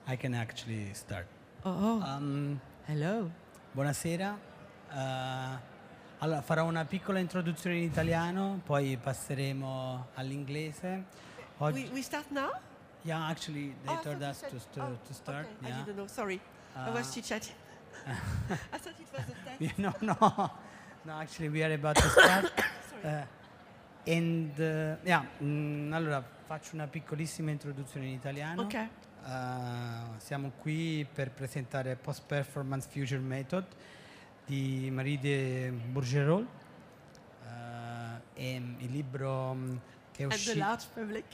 I can actually start. Oh, Um, hello. Buonasera. Allora, farò una piccola introduzione in italiano, poi passeremo all'inglese. We start now? Yeah, actually, they Oh, I told thought you us said- to start. Okay, Yeah. I didn't know. Sorry, I was Uh, chit-chatting. I thought it was a test. Yeah, no, actually, we are about to start. Sorry. Allora faccio una piccolissima introduzione in italiano. Okay. Siamo qui per presentare Post Performance Future Method di Marie de Bourgerol. È il libro che è And the uscito. large public.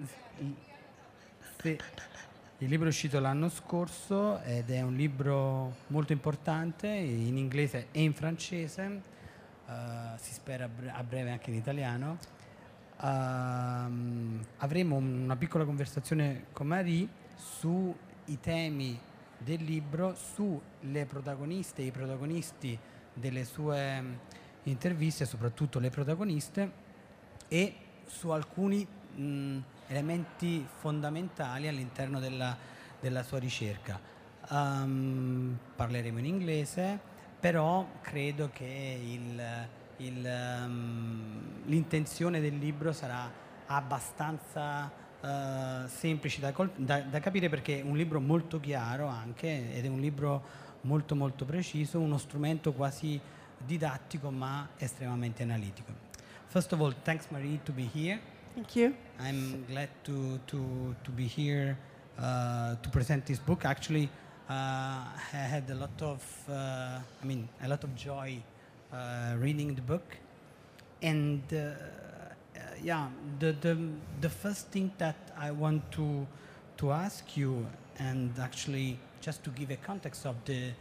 Sì. Il libro è uscito l'anno scorso ed è un libro molto importante in inglese e in francese, si spera a breve anche in italiano. Avremo una piccola conversazione con Marie sui temi del libro, sulle protagoniste e i protagonisti delle sue interviste, soprattutto le protagoniste, e su alcuni elementi fondamentali all'interno della sua ricerca. Parleremo in inglese, però credo che l'intenzione del libro sarà abbastanza semplice da capire, perché è un libro molto chiaro anche, ed è un libro molto molto preciso, uno strumento quasi didattico ma estremamente analitico. First of all, thanks Marie to be here. Thank you. I'm glad to be here to present this book. Actually, I had a lot of joy reading the book, and the first thing that I want to ask you, and actually just to give a context of the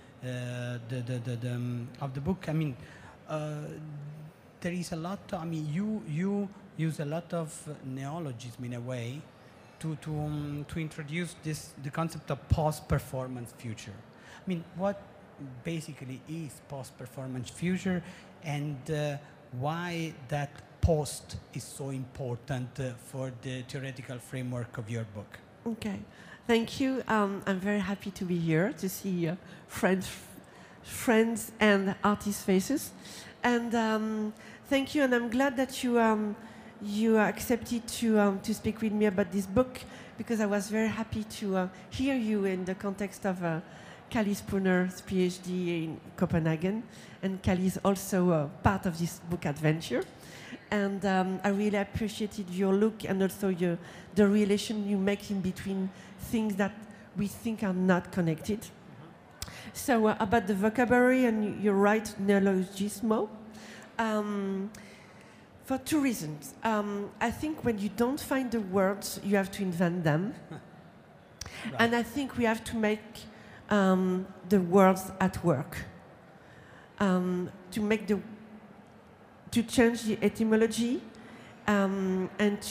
book. I mean, there is a lot. You use a lot of neologism in a way to introduce the concept of post-performance future. I mean, what basically is post-performance future, and why that post is so important for the theoretical framework of your book? Okay. Thank you. I'm very happy to be here to see friends and artists' faces. And thank you, and I'm glad that you accepted to speak with me about this book, because I was very happy to hear you in the context of Kali Spooner's PhD in Copenhagen, and Kali is also part of this book adventure. And I really appreciated your look, and also the relation you make in between things that we think are not connected. So about the vocabulary, and you're right, neologismo. For two reasons. I think when you don't find the words, you have to invent them. Right. And I think we have to make the words at work. To change the etymology, and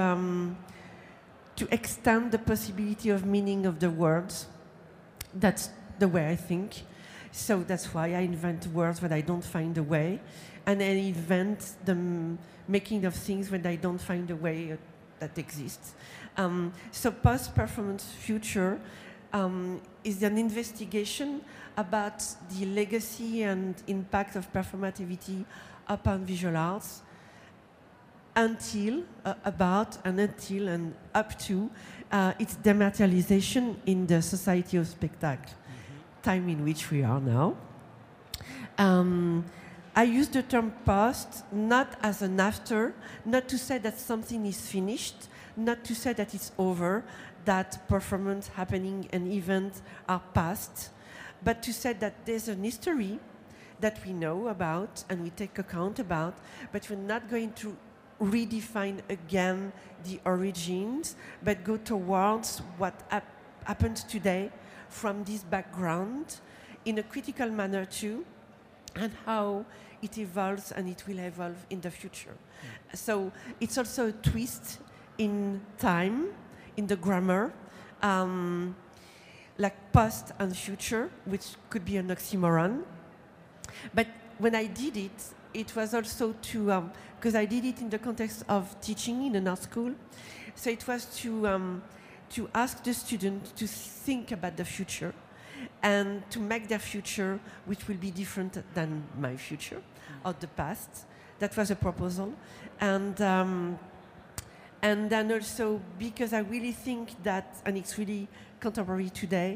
to extend the possibility of meaning of the words. That's the way I think. So that's why I invent words when I don't find a way, and I invent the making of things when I don't find a way that exists. So post-performance future is an investigation about the legacy and impact of performativity upon visual arts until and up to its dematerialization in the society of spectacle, time in which we are now. I use the term post not as an after, not to say that something is finished, not to say that it's over, that performance happening and events are past, but to say that there's an history that we know about and we take account about, but we're not going to redefine again the origins, but go towards what happens today from this background in a critical manner too, and how it evolves and it will evolve in the future. So it's also a twist in time, in the grammar, like past and future, which could be an oxymoron. But when I did it, it was also to, because I did it in the context of teaching in an art school, so it was to to ask the student to think about the future and to make their future, which will be different than my future or the past. That was a proposal. And then also, because I really think that, and it's really contemporary today,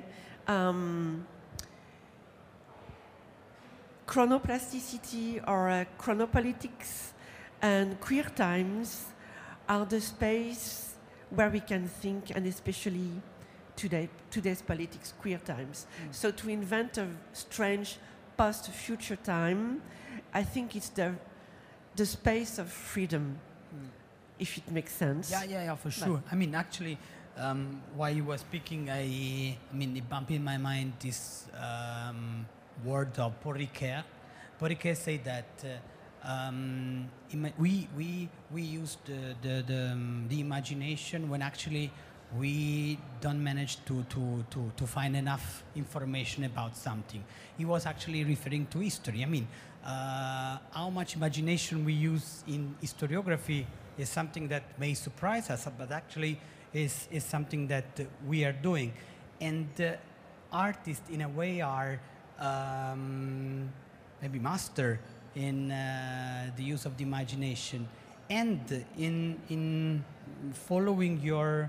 chronoplasticity or chronopolitics and queer times are the space where we can think, and especially today's politics, queer times. So to invent a strange post-future time, I think it's the space of freedom, if it makes sense. Yeah, for sure. I mean, actually, while you were speaking, I mean, it bumped in my mind this word of Paul Ricoeur. Paul Ricoeur said that we use the imagination when actually we don't manage to find enough information about something. He was actually referring to history. I mean, how much imagination we use in historiography is something that may surprise us, but actually is something that we are doing. And artists, in a way, are maybe master in the use of the imagination, and in following your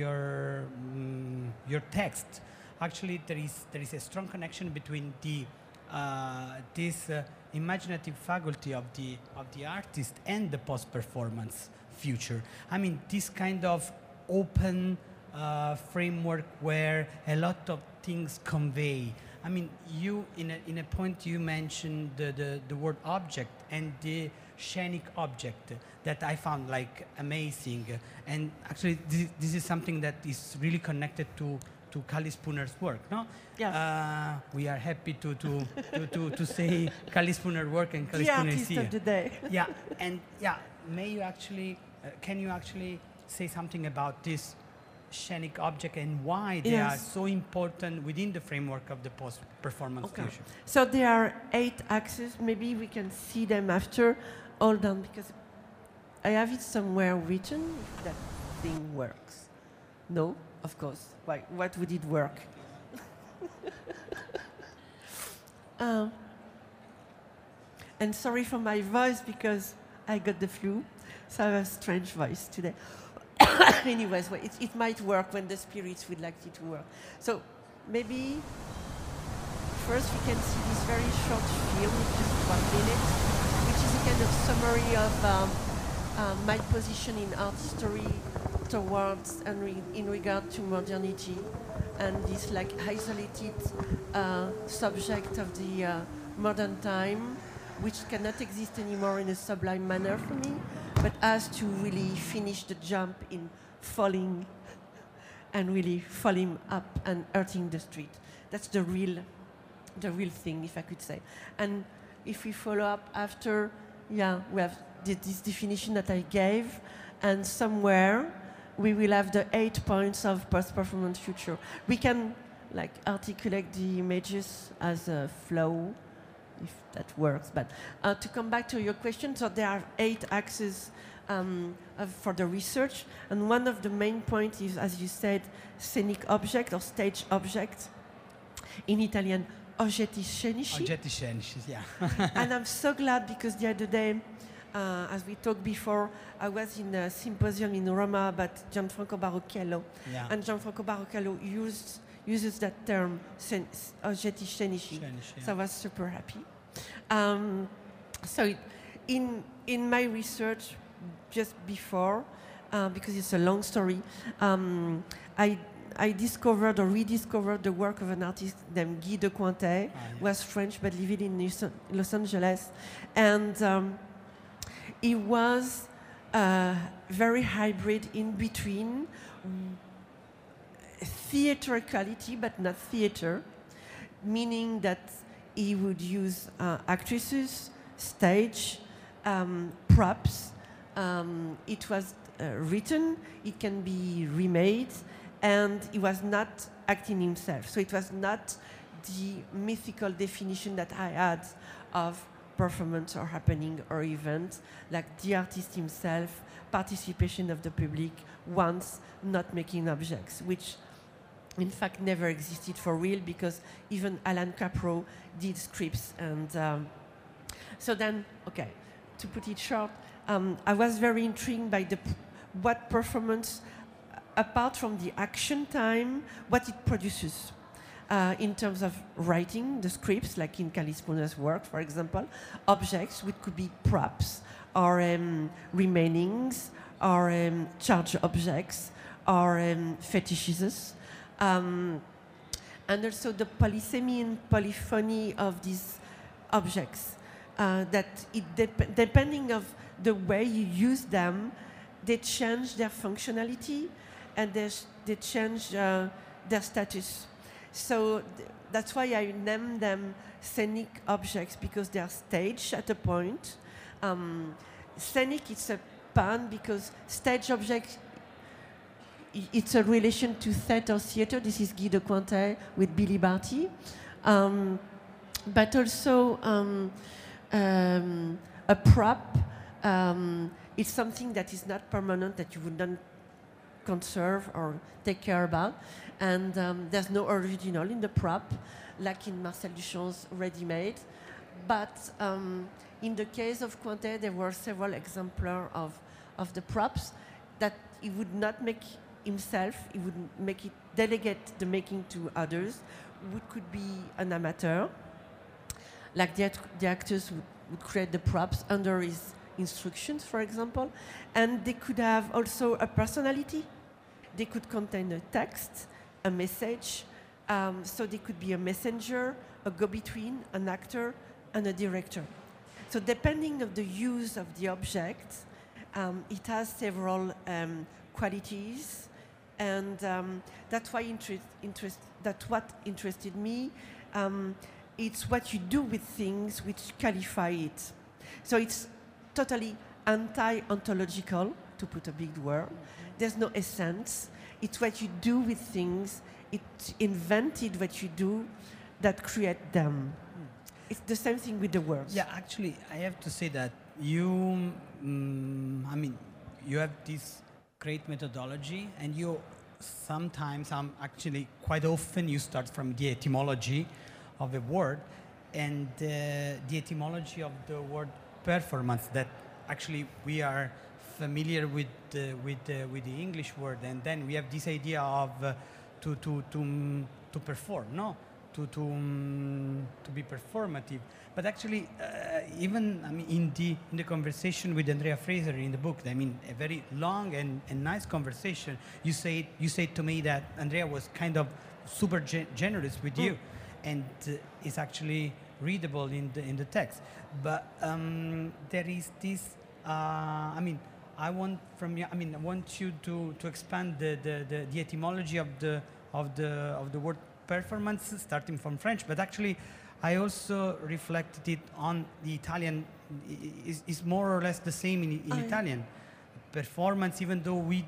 text. Actually, there is a strong connection between this imaginative faculty of the artist and the post-performance future. I mean, this kind of open framework where a lot of things convey. I mean, you in a point you mentioned the word object and the scenic object that I found like amazing, and actually this is something that is really connected to Kali Spooner's work, no? Yeah. We are happy to say Kali Spooner work and Kali Spooner is here. The artist of the day. Yeah, and yeah, may you actually can you actually say something about this scenic object and why they are so important within the framework of the post-performance future? So there are 8 axes. Maybe we can see them after. Hold on, because I have it somewhere written. If that thing works. No, of course. Why? What would it work? And sorry for my voice because I got the flu, so I have a strange voice today. Anyways, well, it might work when the spirits would like it to work. So maybe first we can see this very short film, just 1 minute, which is a kind of summary of my position in art history towards and in regard to modernity and this like isolated subject of the modern time, which cannot exist anymore in a sublime manner for me, but has to really finish the jump in falling and really falling up and hurting the street. That's the real thing, if I could say. And if we follow up after, yeah, we have this definition that I gave, and somewhere we will have the 8 points of post-performance future. We can like articulate the images as a flow, if that works. But to come back to your question, so there are 8 axes for the research, and one of the main points is, as you said, scenic object or stage object. In Italian, oggetti scenici. Oggetti scenici, yeah. And I'm so glad because the other day, as we talked before, I was in a symposium in Roma about Gianfranco Barocchello. Yeah. And Gianfranco Barocchello uses that term, oggetti scenici. So I was super happy. So in my research, just before, because it's a long story, I discovered or rediscovered the work of an artist named Guy de Cointet, who was French but living in Los Angeles. And he was very hybrid in between theatricality but not theater, meaning that he would use actresses, stage, props. It was written, it can be remade, and he was not acting himself. So it was not the mythical definition that I had of performance or happening or event, like the artist himself, participation of the public, once not making objects, which in fact never existed for real, because even Alan Capro did scripts. And so then, okay, to put it short, I was very intrigued by what performance, apart from the action time, what it produces. In terms of writing the scripts, like in Kali Spooner's work, for example, objects which could be props, or remainings, or charge objects, or fetishes, and also the polysemy and polyphony of these objects. That depending of the way you use them, they change their functionality and they change their status. So that's why I name them scenic objects, because they are staged at a point. Scenic, it's a pun, because stage object, it's a relation to theater. This is Guy de Cointet with Billy Barty. But also a prop, it's something that is not permanent, that you would not conserve or take care about. And there's no original in the prop, like in Marcel Duchamp's ready-made. But in the case of Cointet, there were several exemplars of the props that he would not make himself. He would make it, delegate the making to others, who could be an amateur. Like the actors would create the props under his instructions, for example. And they could have also a personality. They could contain a text, a message. So they could be a messenger, a go-between, an actor, and a director. So depending on the use of the object, it has several qualities, and that's why that's what interested me. It's what you do with things which qualify it. So it's totally anti-ontological, to put a big word. There's no essence. It's what you do with things. It's invented what you do that create them. It's the same thing with the words. Yeah, actually, I have to say that you, you have this great methodology, and you sometimes, actually quite often, you start from the etymology of a word, and the etymology of the word performance, that actually we are familiar with the English word, and then we have this idea of to perform, no? To be performative, but actually, even in the conversation with Andrea Fraser in the book, a very long and nice conversation. You said to me that Andrea was kind of super generous with you, and it's actually readable in the text. But there is this. I want from you. I want you to expand the etymology of the word performance, starting from French, but actually I also reflected it on the Italian. Is more or less the same in Italian. Performance, even though we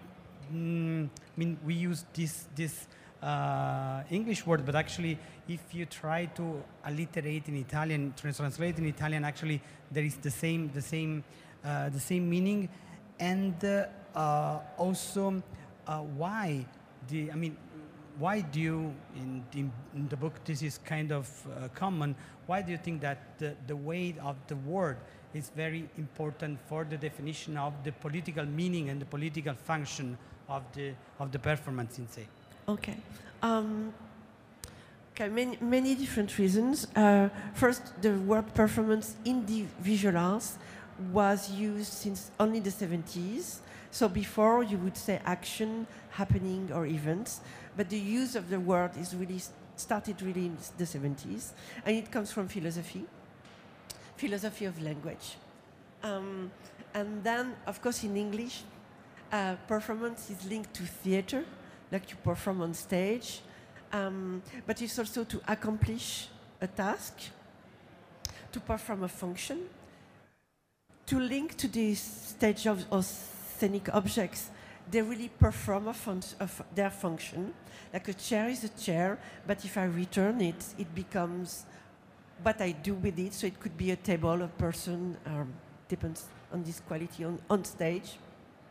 use this English word, but actually if you try to alliterate in Italian, translate in Italian, actually there is the same meaning, and also why why do you, in the book, this is kind of common, why do you think that the weight of the word is very important for the definition of the political meaning and the political function of the performance in se? Okay. Many different reasons. First, the word performance in the visual arts was used since only the 70s. So before, you would say action, happening, or events. But the use of the word is started in the 70s, and it comes from philosophy of language. And then, of course, in English, performance is linked to theater, like you perform on stage, but it's also to accomplish a task, to perform a function, to link to the stage of scenic objects. They really perform their function. Like a chair is a chair, but if I return it, it becomes what I do with it. So it could be a table, a person, depends on this quality on stage.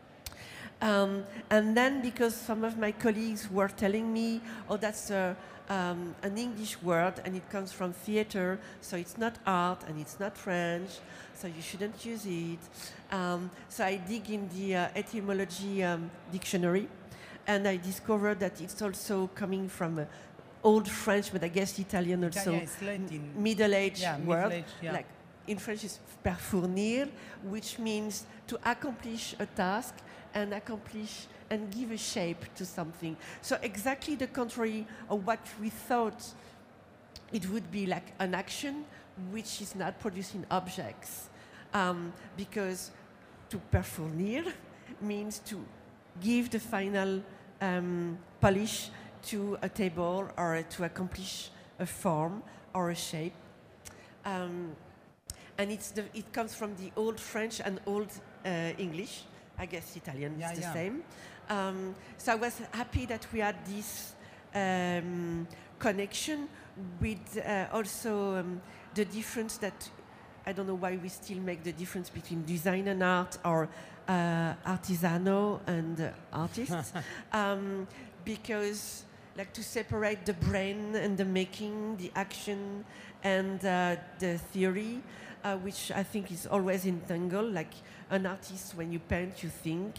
And then because some of my colleagues were telling me, oh, that's an English word and it comes from theater, so it's not art and it's not French, so you shouldn't use it. So I dig in the etymology dictionary, and I discovered that it's also coming from Old French, but I guess Italian also. It's Latin. Middle-aged word. Middle-aged, yeah. Like in French is per fournir, which means to accomplish a task and accomplish and give a shape to something. So exactly the contrary of what we thought it would be, like an action which is not producing objects. Because to perfournir means to give the final polish to a table or to accomplish a form or a shape. And it comes from the Old French and Old English. I guess Italian is the same. So I was happy that we had this connection with also the difference that, I don't know why we still make the difference between design and art, or artisanal and artists. Because like to separate the brain and the making, the action and the theory, which I think is always entangled. Like an artist, when you paint, you think.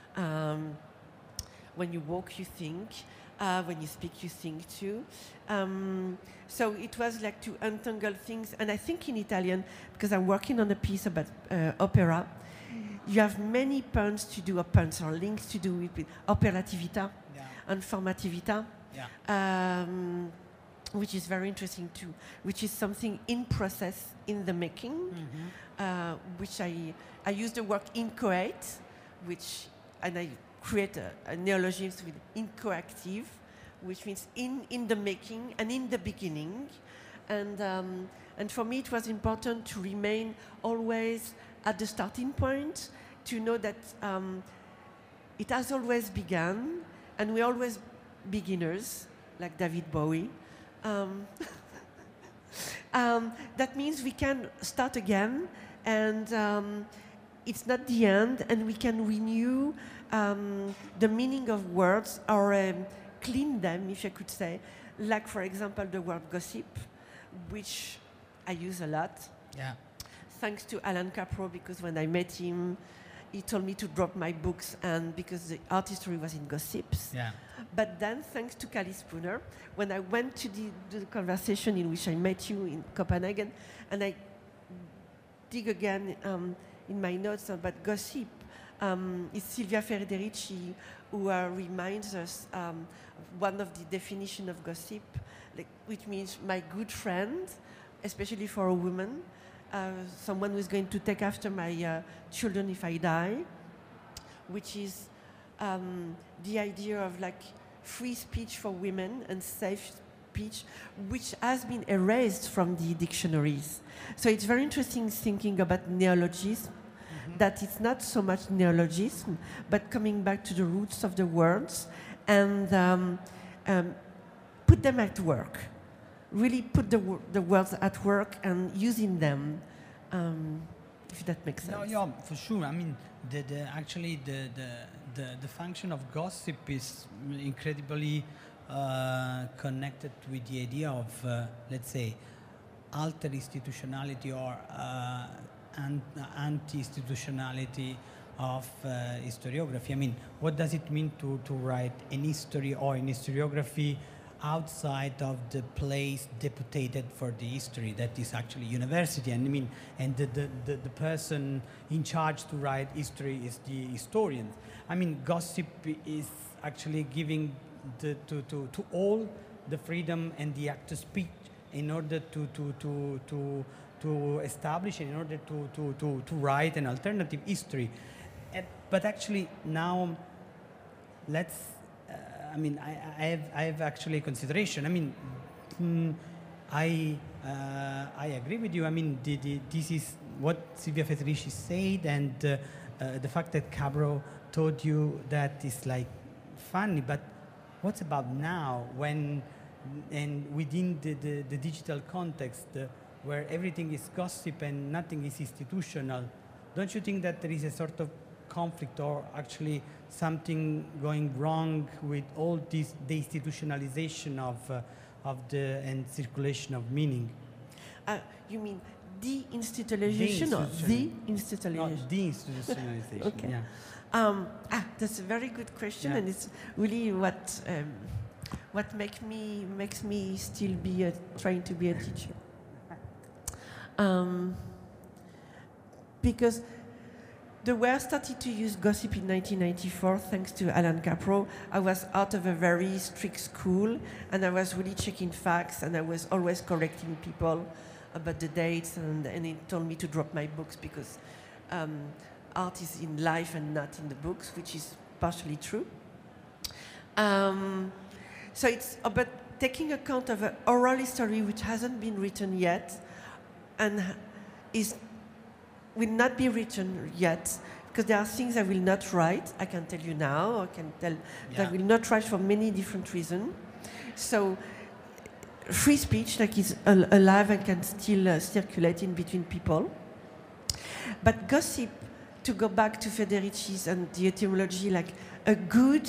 When you walk, you think. When you speak, you think too. So it was like to untangle things. And I think in Italian, because I'm working on a piece about opera, you have many puns to do, or puns or links to do with operatività and formatività. Which is very interesting too, which is something in process in the making, which I use the word inchoate, and I create a neologism with inchoactive, which means in the making and in the beginning. And for me it was important to remain always at the starting point, to know that it has always begun, and we're always beginners, like David Bowie. That means we can start again, and it's not the end, and we can renew the meaning of words, or clean them, if I could say. Like, for example, the word gossip, which I use a lot. Thanks to Alan Capro, because when I met him, he told me to drop my books, and because the art history was in gossips. But then, thanks to Kali Spooner, when I went to the conversation in which I met you in Copenhagen, and I dig again in my notes about gossip, it's Silvia Federici who reminds us one of the definition of gossip, which means my good friend, especially for a woman, someone who is going to take after my children if I die, which is the idea of like free speech for women and safe speech, which has been erased from the dictionaries. So it's very interesting thinking about neologism, that it's not so much neologism, but coming back to the roots of the words and put them at work. Really put the words at work and using them, if that makes sense. No, yeah, for sure. I mean, actually the function of gossip is incredibly connected with the idea of, let's say, alter institutionality or anti-institutionality of historiography. I mean, what does it mean to write an history or an historiography outside of the place deputated for the history, that is actually university? And I mean, and the person in charge to write history is the historian. I mean, gossip is actually giving to all the freedom and the act of speech in order to establish, in order to write an alternative history. But actually now, let's. I mean, I have actually consideration. I mean, I agree with you. I mean, this is what Silvia Federici said, and the fact that Capro told you that is like funny. But what's about now, when and within the digital context, where everything is gossip and nothing is institutional, don't you think that there is a sort of conflict or actually something going wrong with all this deinstitutionalization of the and circulation of meaning? You mean deinstitutionalization or the institutionalization? No, deinstitutionalization. Okay. Yeah. That's a very good question, Yeah. and it's really what makes me still be trying to be a teacher. Because the way I started to use gossip in 1994, thanks to Alan Capro, I was out of a very strict school, and I was really checking facts, and I was always correcting people about the dates, and he told me to drop my books because art is in life and not in the books, which is partially true. So it's about taking account of an oral history which hasn't been written yet, and will not be written yet, because there are things I will not write. I can tell you now. I can tell that I will not write for many different reasons. So free speech, like, is alive and can still circulate in between people. But gossip, to go back to Federici's and the etymology, like a good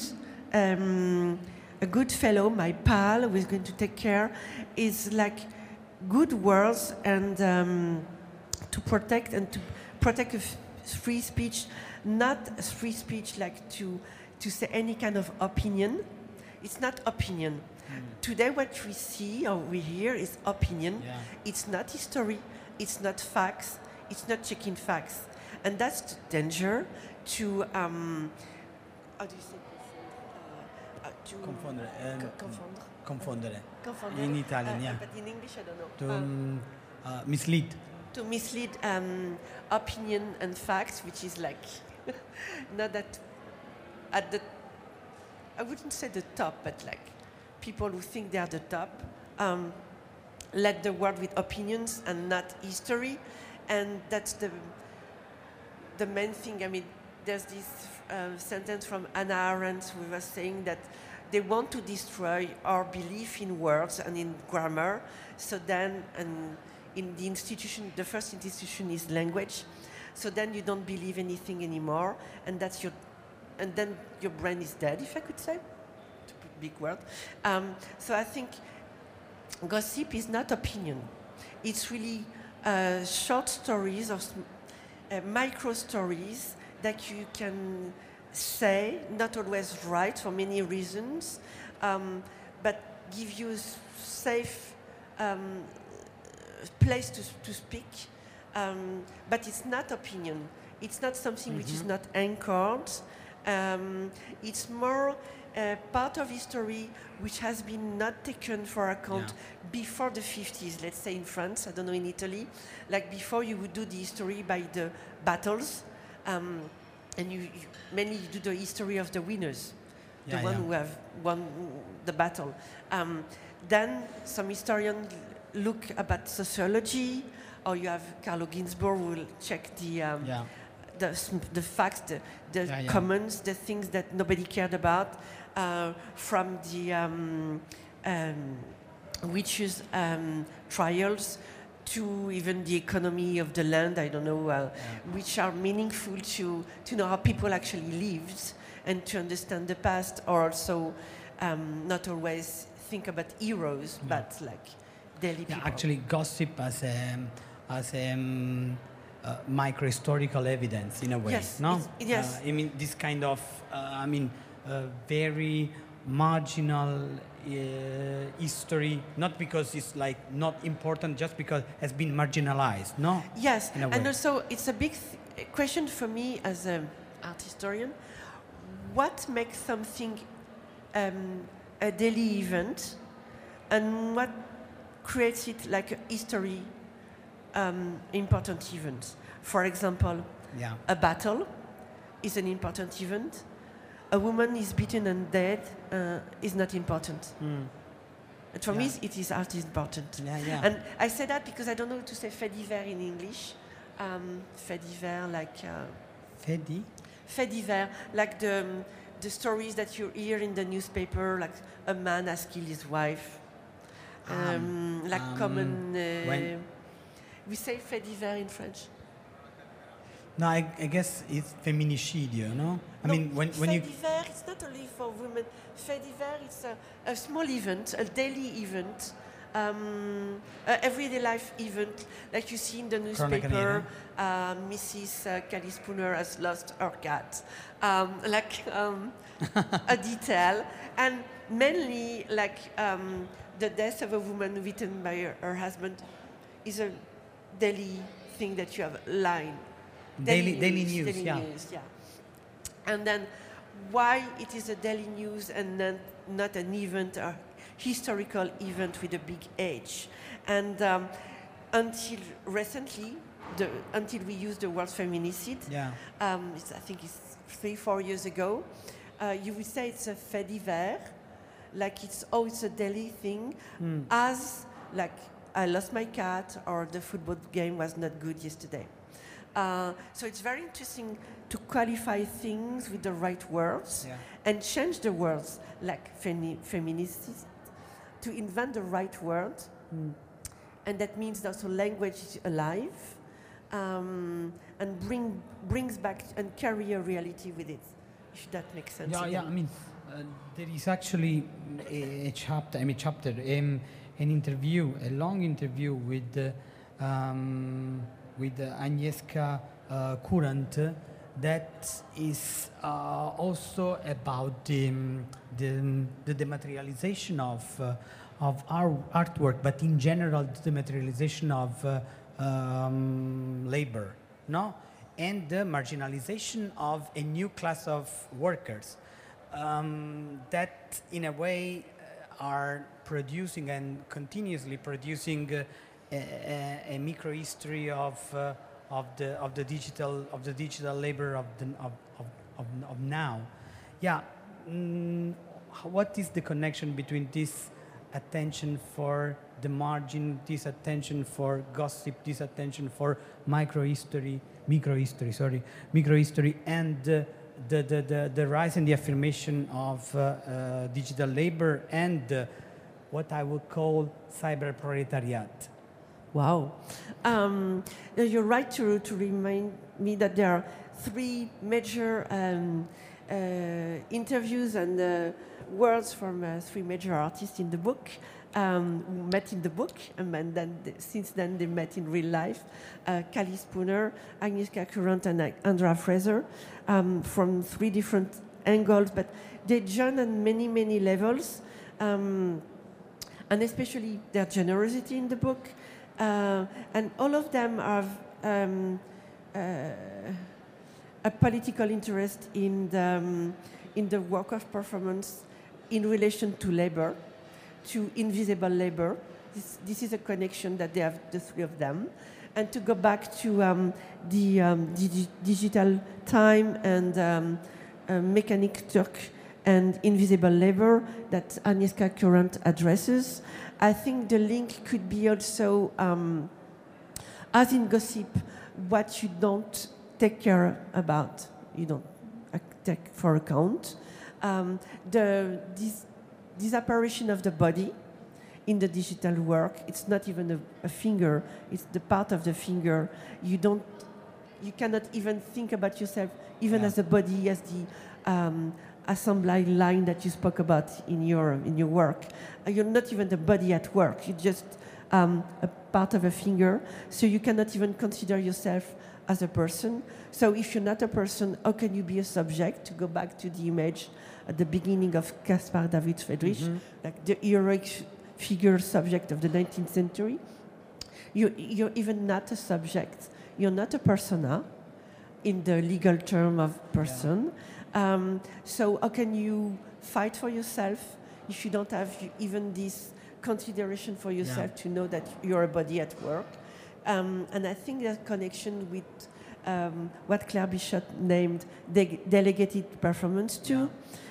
fellow, my pal, who is going to take care, is like good words and to protect a free speech, not a free speech like to say any kind of opinion. It's not opinion. Today what we see or we hear is opinion. Yeah. It's not history. It's not facts. It's not checking facts. And that's the danger to, how do you say to Confondere. confondre. Confondere. In Italian, yeah. But in English, I don't know. To mislead. To mislead opinion and facts, which is like not that at the, I wouldn't say the top, but like people who think they are the top, let the world with opinions and not history, and that's the main thing. I mean, there's this sentence from Hannah Arendt who was saying that they want to destroy our belief in words and in grammar. So then, and in the institution, the first institution is language. So then you don't believe anything anymore, and that's and then your brain is dead, if I could say, to put a big word. So I think gossip is not opinion. It's really short stories or micro stories that you can say, not always right for many reasons, but give you a safe place to speak. But it's not opinion. It's not something which is not anchored. It's more part of history which has been not taken for account before the 50s, let's say in France, I don't know in Italy. Like before you would do the history by the battles, and you mainly do the history of the winners, the one who have won the battle. Then some historians look about sociology, or you have Carlo Ginzburg who will check the facts, the comments, the things that nobody cared about, from the witches' trials to even the economy of the land, I don't know, which are meaningful to know how people actually lived and to understand the past, or also not always think about heroes, but like daily people. Actually, gossip as a micro-historical evidence in a way, yes, no? Yes. I mean, this kind of, very marginal history, not because it's like not important, just because it has been marginalized, no? Yes, and also it's a big question for me as an art historian. What makes something a daily event, and what creates it like a history important event? For example, a battle is an important event. A woman is beaten and dead is not important. And for me, it is art is important. And I say that because I don't know how to say fait divers in English. Fait divers, like... Fait divers, like the stories that you hear in the newspaper, like a man has killed his wife. Like common... We say fait divers in French. No, I guess it's feminicidio, no? I No, mean, when fait you... divers, it's not only for women. Fait divers, it's a small event, a daily event, everyday life event, like you see in the newspaper. Mrs. Callie Spooner has lost her cat, a detail, and mainly the death of a woman written by her husband is a daily thing that you have line. Daily news, yeah. And then why it is a daily news and then not an event, a historical event with a big H. And until recently, until we used the word feminicide, I think it's 3-4 years ago, you would say it's a fait divers, like it's a daily thing, as like I lost my cat or the football game was not good yesterday. So it's very interesting to qualify things with the right words and change the words, like feminicide, to invent the right word. And that means also language is alive and brings back and carry a reality with it, if that makes sense. Yeah, I mean, there is actually a chapter, an interview, a long interview with Agnieszka Kurant that is also about the dematerialization of our artwork, but in general the dematerialization of labor, no, and the marginalization of a new class of workers that, in a way, are producing and continuously producing a microhistory of the digital labor of now. Yeah. What is the connection between this attention for the margin, this attention for gossip, this attention for microhistory, and the rise and the affirmation of digital labor and what I would call cyber proletariat? Wow. You're right to remind me that there are 3 major interviews and words from 3 major artists in the book who met in the book, and then since then they met in real life. Callie Spooner, Agnieszka Kurant, and Andrea Fraser, from 3 different angles, but they join on many, many levels, and especially their generosity in the book. And all of them have a political interest in the work of performance in relation to labor, to invisible labor. This is a connection that they have, the 3 of them. And to go back to the digital time and Mechanic Turk and invisible labor that Agnieszka Kurant addresses, I think the link could be also, as in gossip, what you don't take care about, you don't take for account. This disapparition of the body in the digital work, it's not even a finger, it's the part of the finger. You cannot even think about yourself, even as a body, as the assembly line that you spoke about in your work. You're not even the body at work. You're just a part of a finger. So you cannot even consider yourself as a person. So if you're not a person, how can you be a subject? To go back to the image at the beginning of Caspar David Friedrich, like the heroic figure subject of the 19th century. You're even not a subject. You're not a persona in the legal term of person. So how can you fight for yourself if you don't have even this consideration for yourself to know that you're a body at work? And I think that connection with what Claire Bishop named delegated performance too.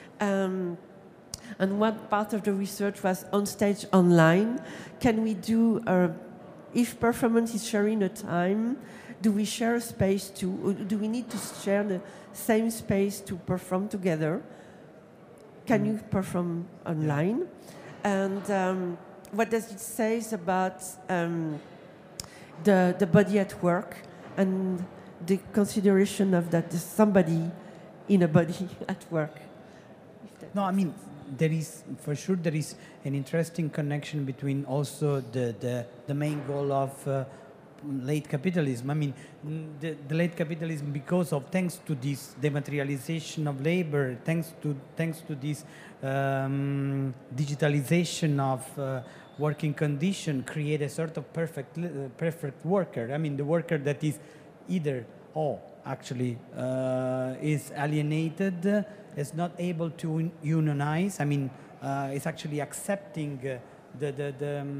And one part of the research was on stage online. Can we do, if performance is sharing a time, do we share a space too? Or do we need to share the same space to perform together? Can you perform online? And what does it say about the body at work and the consideration of that somebody in a body at work. No, I mean, there is, for sure, there is an interesting connection between also the main goal of late capitalism. I mean, the late capitalism, because of, thanks to this dematerialization of labor, thanks to this digitalization of working condition, create a sort of perfect worker. I mean, the worker that is either actually is alienated, is not able to unionize. I mean, is actually accepting the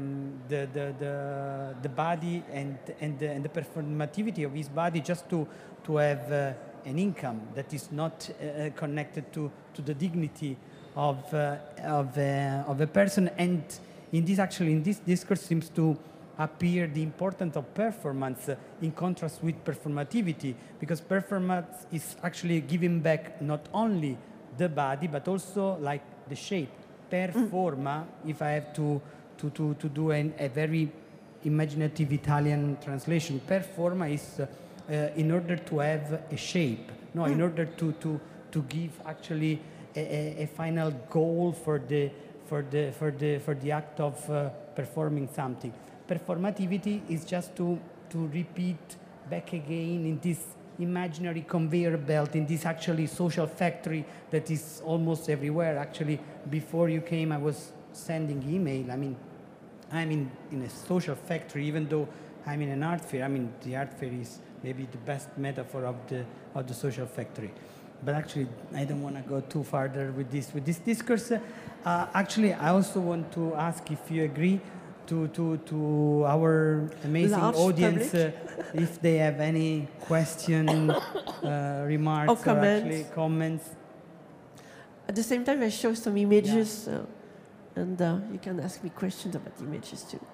body and the performativity of his body just to have an income that is not connected to the dignity of a person. And in this discourse seems to appear the importance of performance in contrast with performativity, because performance is actually giving back not only the body but also like the shape. Performa, if I have to do a very imaginative Italian translation, performa is in order to have a shape, no, in order to give actually a final goal for the act of performing something. Performativity is just to repeat back again in this imaginary conveyor belt, in this actually social factory that is almost everywhere. Actually, before you came, I was sending email. I mean, I'm in a social factory, even though I'm in an art fair. I mean, the art fair is maybe the best metaphor of the social factory. But actually, I don't want to go too farther with this discourse. Actually, I also want to ask if you agree to our amazing Large audience if they have any question, remarks, or comments. actually comments. At the same time, I show some images, and you can ask me questions about images too.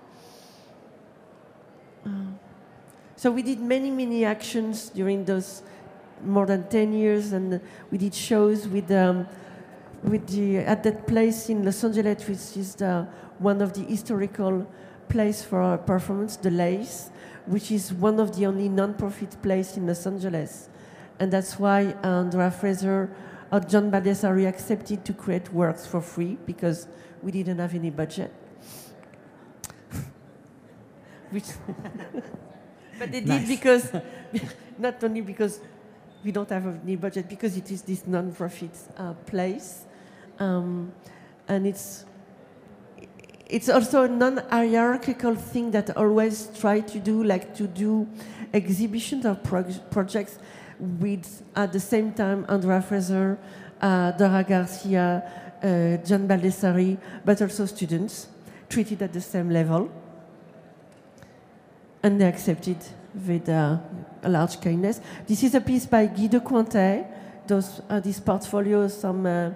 So we did many actions during those more than 10 years, and we did shows with at that place in Los Angeles, which is one of the historical place for our performance, the Lace, which is one of the only non-profit place in Los Angeles. And that's why Andrea Fraser or John Baldessari accepted to create works for free, because we didn't have any budget. But they did because, not only because we don't have any budget, because it is this non-profit place. And it's also a non-hierarchical thing that I always try to do, like to do exhibitions or projects with, at the same time, Andrea Fraser, Dora Garcia, John Baldessari, but also students, treated at the same level. And they accepted with a large kindness. This is a piece by Guy de Cointet, this portfolio, some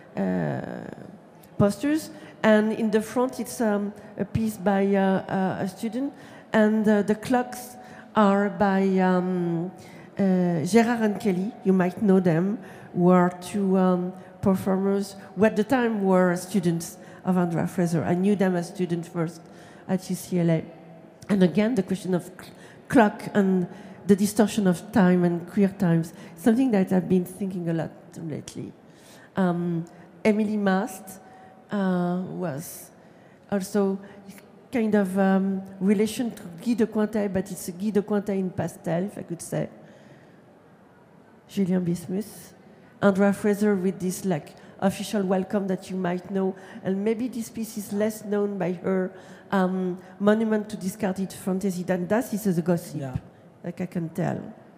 posters. And in the front, it's a piece by a student. And the clocks are by Gérard and Kelly. You might know them, who are two performers who at the time were students of Andrea Fraser. I knew them as students first at UCLA. And again, the question of clock and the distortion of time and queer times, something that I've been thinking a lot lately. Emily Mast was also kind of relation to Guy de Cointet, but it's a Guy de Cointet in pastel, if I could say. Julien Bismuth. Andrea Fraser with this like official welcome that you might know, and maybe this piece is less known by her, Monument to Discarded Fantasy, than that is a gossip, like I can tell.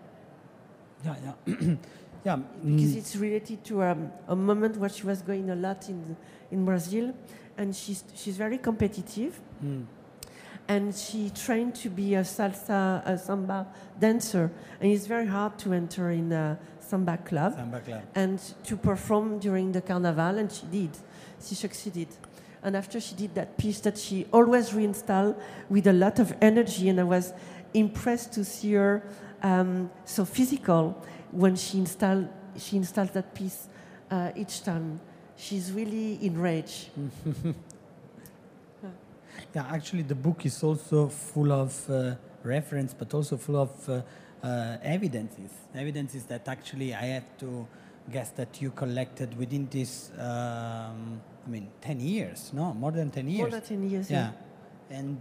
Yeah. Because it's related to a moment where she was going a lot in Brazil, and she's very competitive, and she trained to be a samba dancer, and it's very hard to enter in a samba club and to perform during the carnival, and she did. She succeeded. And after she did that piece that she always reinstalled with a lot of energy, and I was impressed to see her so physical when she installed that piece each time. She's really enraged. Yeah, actually the book is also full of reference, but also full of evidences that actually I have to guess that you collected within this, 10 years, no? More than 10 years. More than 10 years, yeah. And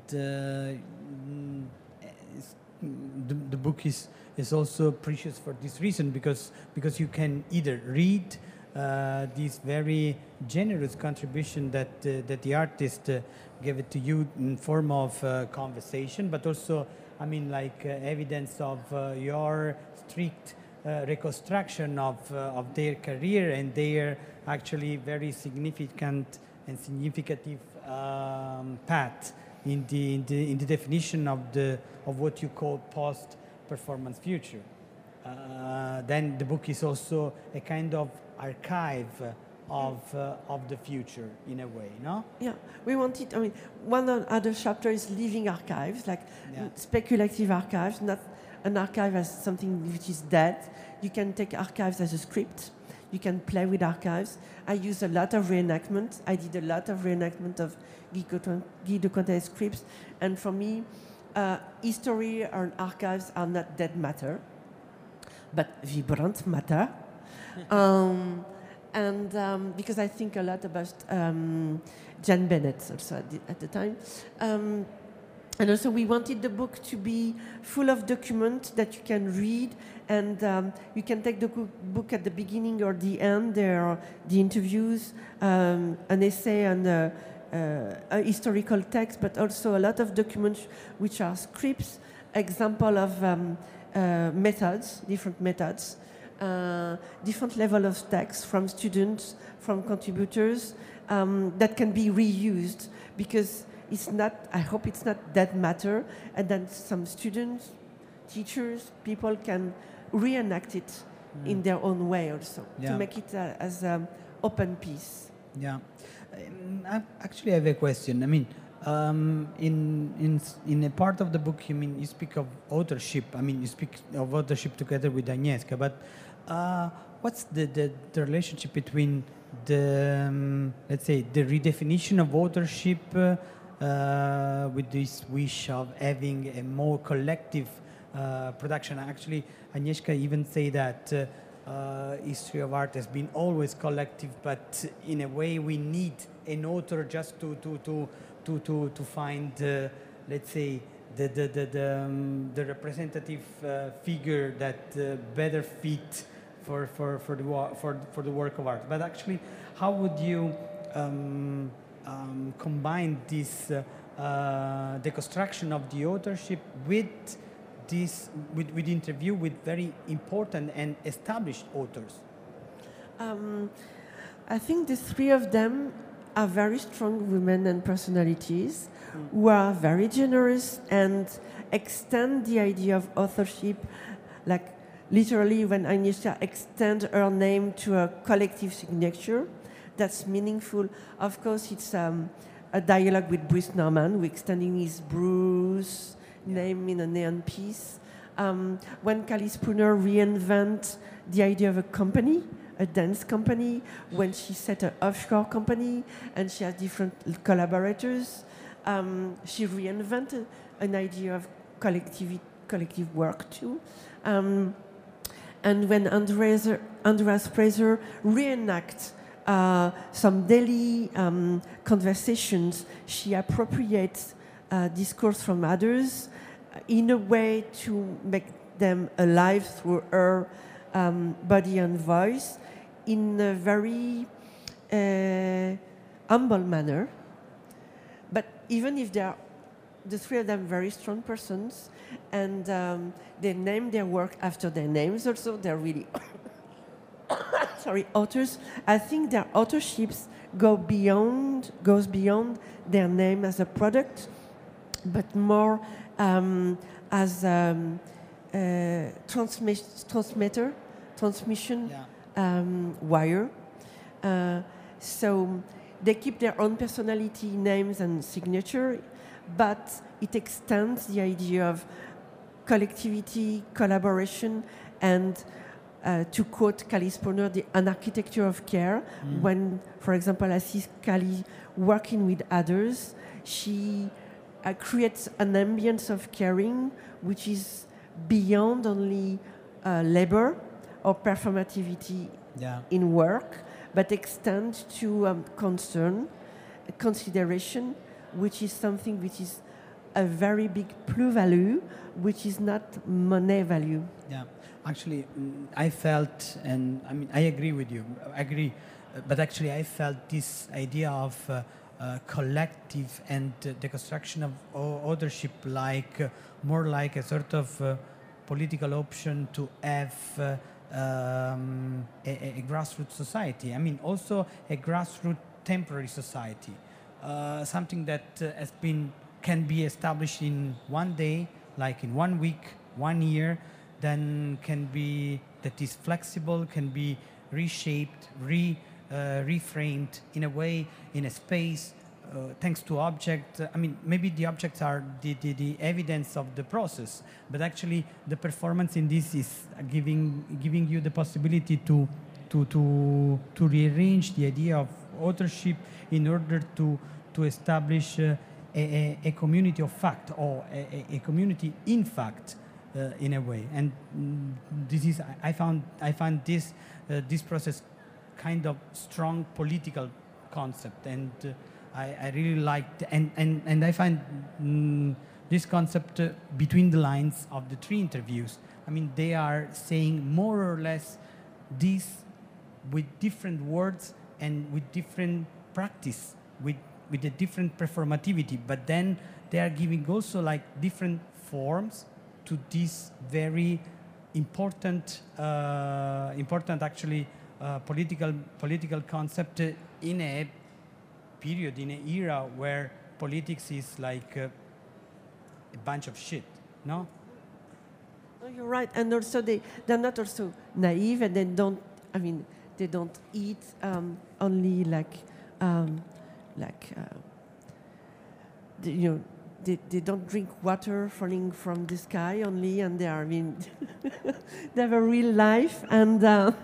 the book is also precious for this reason, because you can either read this very generous contribution that the artist gave it to you in form of conversation, but also, evidence of your strict reconstruction of their career and their actually very significant and significative path in the definition of what you call post-performance future. Then the book is also a kind of archive of the future in a way, no? Yeah, we wanted, one other chapter is living archives, like speculative archives, not an archive as something which is dead. You can take archives as a script. You can play with archives. I use a lot of reenactment. I did a lot of reenactment of Guy de Cointet's scripts. And for me, history and archives are not dead matter, but vibrant matter. Because I think a lot about Jan Bennett also at the time. And also we wanted the book to be full of documents that you can read, and you can take the book at the beginning or the end. There are the interviews, an essay and a historical text, but also a lot of documents which are scripts, example of methods, different methods, different level of text from students, from contributors, that can be reused, because it's not, I hope it's not dead matter, and then some students, teachers, people can reenact it in their own way also, to make it as an open piece. Yeah. Actually, I have a question. In a part of the book, you speak of authorship. You speak of authorship together with Agnieszka, but what's the relationship between the, let's say, the redefinition of authorship with this wish of having a more collective production? Actually, Agnieszka even say that history of art has been always collective, but in a way we need an author just to find, let's say, the representative figure that better fit for the work of art. But actually, how would you combine this deconstruction of the authorship with interview with very important and established authors? I think the three of them are very strong women and personalities who are very generous and extend the idea of authorship, like literally when Agnieszka extends her name to a collective signature, that's meaningful. Of course, it's a dialogue with Bruce Norman, we're extending his Bruce name in a neon piece. When Kali Spooner reinvent the idea of a company, a dance company, when she set an offshore company and she has different collaborators, she reinvented an idea of collective work too. And when Andreas Fraser reenacts some daily conversations, she appropriates discourse from others in a way to make them alive through her body and voice in a very humble manner. But even if they are, the three of them, very strong persons, and they name their work after their names also, they're really authors. I think their authorships goes beyond their name as a product, but more as transmission wire. So they keep their own personality, names, and signature, but it extends the idea of collectivity, collaboration, and to quote Kali Spooner, an architecture of care. When, for example, I see Kali working with others, she creates an ambience of caring which is beyond only labor or performativity Yeah. in work, but extend to concern, consideration, which is something which is a very big plus-value, which is not money value. Yeah, actually, I felt, and I mean, I agree with you. I agree, but actually, I felt this idea of collective and the construction of ownership, like more like a sort of political option to have a grassroots society. I mean, also a grassroots temporary society, something that can be established in one day, like in 1 week, 1 year, then that is flexible, can be reshaped, reframed in a way, in a space, thanks to objects. I mean, maybe the objects are the evidence of the process, but actually the performance in this is giving you the possibility to rearrange the idea of authorship in order to establish a community of fact, or a community in fact, in a way. And this is I find this process kind of strong political concept, and I really liked, and I find this concept between the lines of the 3 interviews. I mean, they are saying more or less this with different words and with different practice, with a different performativity, but then they are giving also like different forms to this very important actually political concept in a period, in an era where politics is like a bunch of shit, no? No, you're right, and also they're not also naive, and they don't eat only they don't drink water falling from the sky only, and they have a real life, and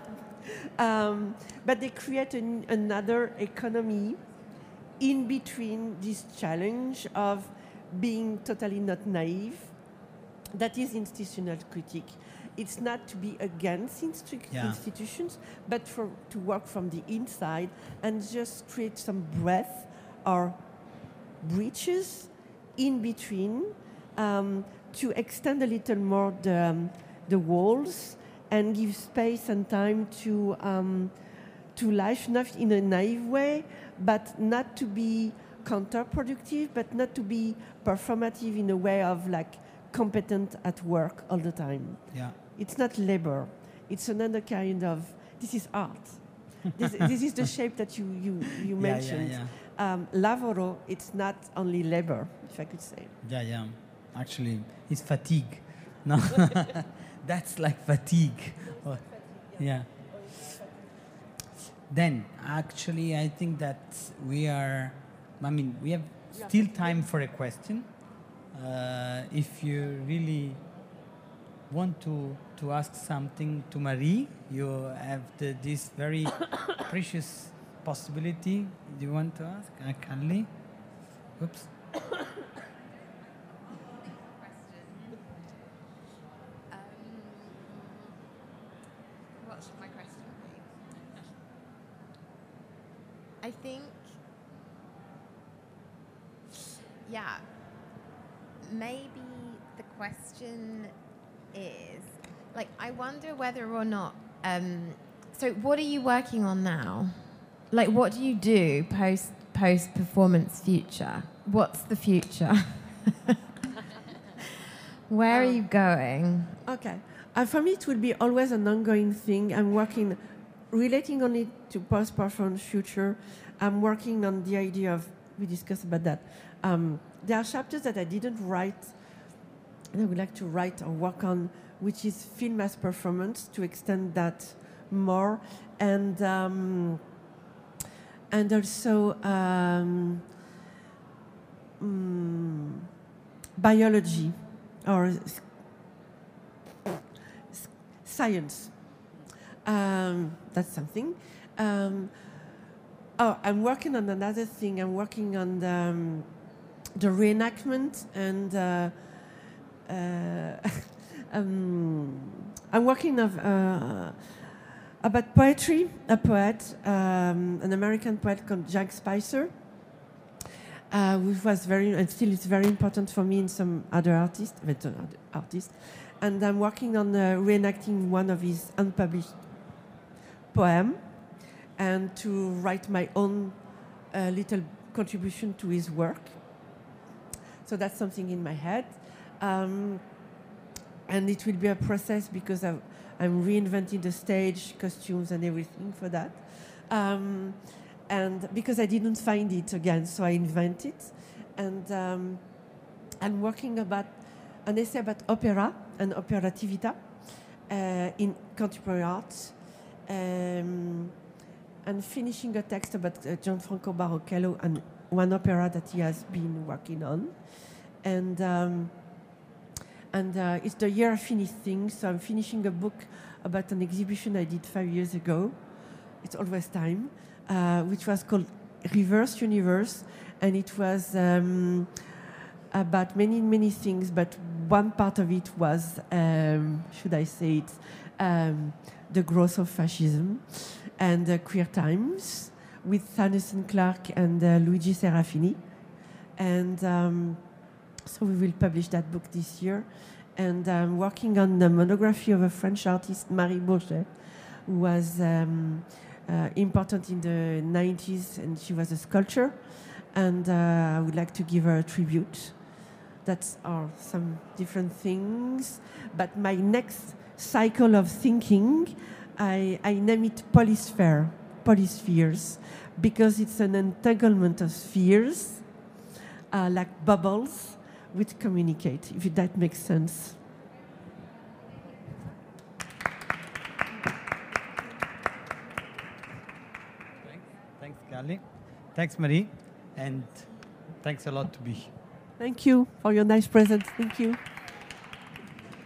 but they create another economy in between this challenge of being totally not naive. That is institutional critique. It's not to be against institutions, but to work from the inside and just create some breadth or breaches in between, to extend a little more the walls and give space and time to life, not in a naive way, but not to be counterproductive, but not to be performative in a way of like competent at work all the time. Yeah. It's not labor. It's another kind of, this is art. This is the shape that you mentioned. Lavoro, it's not only labor, if I could say. Yeah. Actually, it's fatigue. No, that's like fatigue. Oh, yeah. Then, actually, I think that we have still time for a question. If you really want to ask something to Marie, you have this very precious possibility. Do you want to ask? Kindly? Oops. What should my question be? I think, maybe the question is, like, I wonder whether or not, so what are you working on now? Like, what do you do post-performance future? What's the future? Where are you going? Okay. For me, it will be always an ongoing thing. I'm working, relating only to post-performance future. I'm working on the idea of, we discussed about that. There are chapters that I didn't write, and I would like to write or work on, which is film as performance, to extend that more. And also biology or science. That's something. I'm working on another thing. I'm working on the reenactment and I'm working about poetry, a poet, an American poet called Jack Spicer, which was very, and still is very important for me and some other artists. And I'm working on reenacting one of his unpublished poems and to write my own little contribution to his work. So that's something in my head. And it will be a process because I'm reinventing the stage, costumes, and everything for that. And because I didn't find it again, so I invented. And I'm working about an essay about opera and operatività in contemporary art. And finishing a text about Gianfranco Barocchello and one opera that he has been working on. And it's the year I finish things, so I'm finishing a book about an exhibition I did 5 years ago. It's always time, which was called Reverse Universe, and it was about many, many things, but one part of it was, should I say it, the growth of fascism and queer times with Sanderson Clark and Luigi Serafini. And so we will publish that book this year. And I'm working on the monography of a French artist, Marie Bourget, who was important in the 90s, and she was a sculptor. And I would like to give her a tribute. That are some different things. But my next cycle of thinking, I name it polyspheres, because it's an entanglement of spheres, like bubbles, which communicate, if that makes sense. Thanks, Carly. Thanks, Marie. And thanks a lot to be here. Thank you for your nice presence. Thank you.